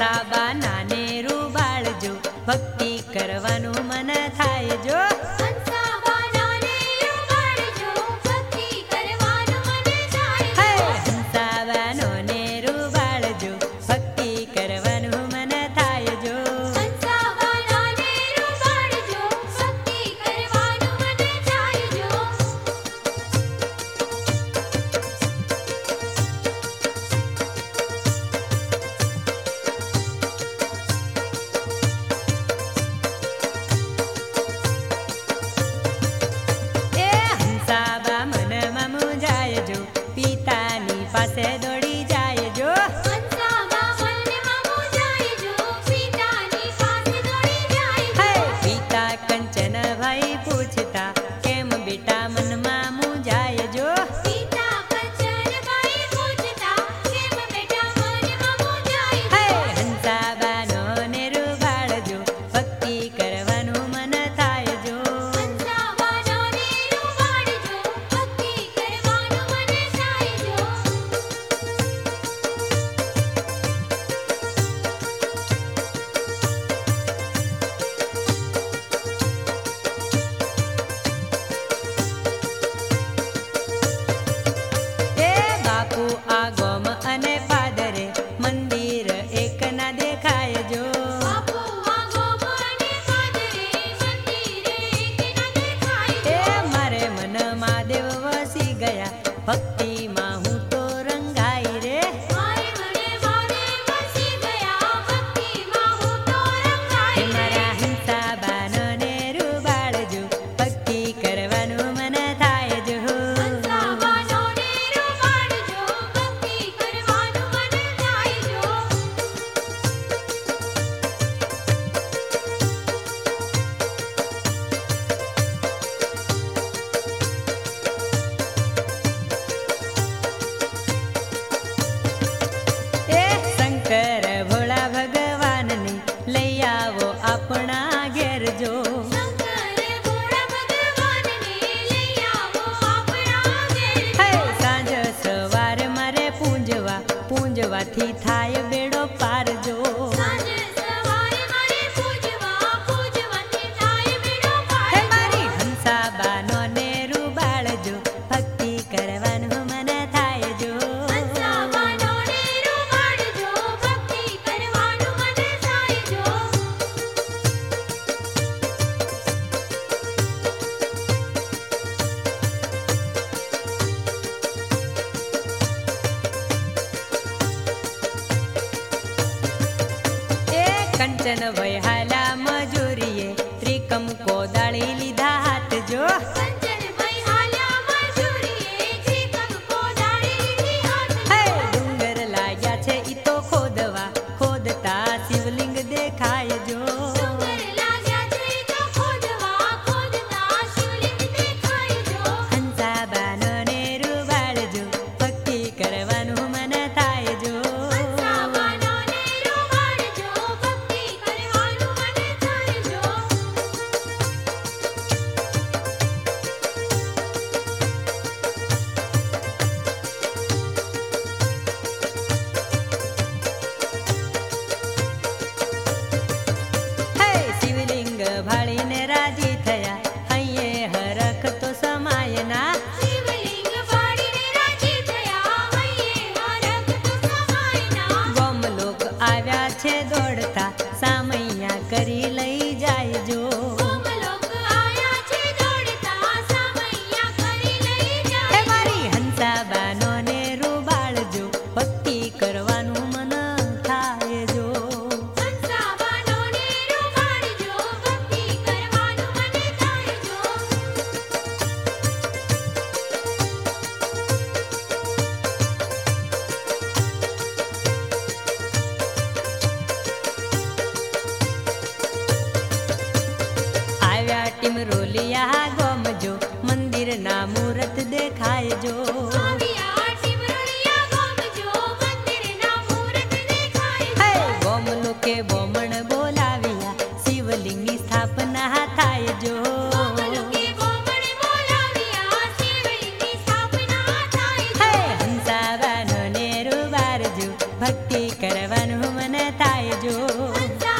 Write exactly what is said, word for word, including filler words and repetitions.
હંસાબા નાને રૂબાળજો, ભક્તિ કરવાનું મન થાય જો. હંસાબા નાને રૂબાળજો, ભક્તિ કરવાનું મન થાય જો. હંસાબા નાને રૂબાળજો, ભક્તિ કરવાનું મન થાય જો. હંસાબા નાને રૂબાળજો, ભક્તિ કરવાનું મન થાય જો. પિતાની પાસે દોડી જાય જો. હંસાબા મનમાં મૂંઝાય જો, પિતાની પાસે દોડી જાય જો. પિતા કંચનભાઈ પૂછતા, કેમ બેટા મનમાં મૂંઝાય જો. પિતા કંચનભાઈ પૂછતા, કેમ બેટા મનમાં મૂંઝાય જો. હંસાબાનો ને રૂબાળજો, ભક્તિ કરવાનું મન થાય જો. હંસાબા નાને રૂબાળજો, ભક્તિ કરવાનું મન થાય જો. એ બાપુ આ ગોમ અને પાદરે મંદિર એક ના દેખાય જો. બાપુ આ ગોમ અને પાદરે મંદિરે એક ના દેખાય એ જો. મારે મનમાં દેવ વસી ગયા, ભક્તિમાં હું તો રંગાઈ રે. મારે મને મારે વસી ગયા, ભક્તિમાં હું તો હે રંગાઈ રે. મારા હંસાબાનો ને રૂબાળજો, ભક્તિ કરવાનું મન થાય જો. હંસાબા નાને રૂબાળજો, ભક્તિ કરવાનું મન થાય જો. એ શંકર ભોળા ભગવાનને લઈ આવો આપણા ઘેર જો. શંકર ભોળા ભગવાનને લઈ આવો આપણા ઘેર હે જો. સાંજ સવાર મારે પૂંજવા, પૂંજવાથી થાય બેડો પાર જો. સાંજ સવારે મારે પૂજવા, પૂજવાથી થાય બેડો પાર હે જો. મારી હંસાબાનો ને રૂબાળજો, ભક્તિ કરવાનું મન થાય જો. હંસાબા નાને રૂબાળજો, ભક્તિ કરવાનું મન થાય જો. એ કંચન વૈહાલા મજૂરીએ ત્રિકમ કોદાળી લીધા હાથ જો. કંચનભાઈ હાલ્યા મજૂરીએ, ત્રિકમ કોદાળી લીધી હાથ હે જો. ડુંગર લાગ્યા છે ઈ તો ખોદવા, ખોદતા શિવલિંગ દેખાય જો. ડુંગર લાગ્યા છે તો ખોદવા, ખોદતા શિવલિંગ દેખાય જો. હંસાબાનો ને રૂબાળજો, ભક્તિ કરવાનું મન થાય જો. હંસાબા નાને રૂબાળજો, ભક્તિ કરવાનું મન થાય જો. હે શિવલિંગ ભાળીને રાજી થયા, હૈયે હરખ તો સમાય ના. શિવલિંગ ભાળીને રાજી થયા, હૈયે હરખ તો સમાય ના. ગોમ લોક આવ્યા છે દોડતા, સામૈયા કરી લઈ જાય જો. ગોમલોક આયા છે દોડતા, સામૈયા કરી લઈ હે જાય. મારી હંસાબાનો ને રૂબાળજો, ભક્તિ કરવાનું મન થાય જો. હંસાબા નાને રૂબાળજો, ભક્તિ કરવાનું મન થાય જો. આવ્યા ટીમરોલિયા ગોમજો, મંદિરના મૂરત દેખાય જો. આવ્યા ટીમરોલિયા ગોમજો, મંદિરના મૂરત દેખાય હે જો. ગોમ લોકે બોમણ બોલાવ્યા, શિવલિંગની સ્થાપના થાય જો. ગોમલોકે બોમણ બોલાવ્યા, શિવલિંગની સ્થાપના થાય હે જો. હંસાબાનો ને રૂબાળજો, ભક્તિ કર કહેવાનું મને થાય જો હંસા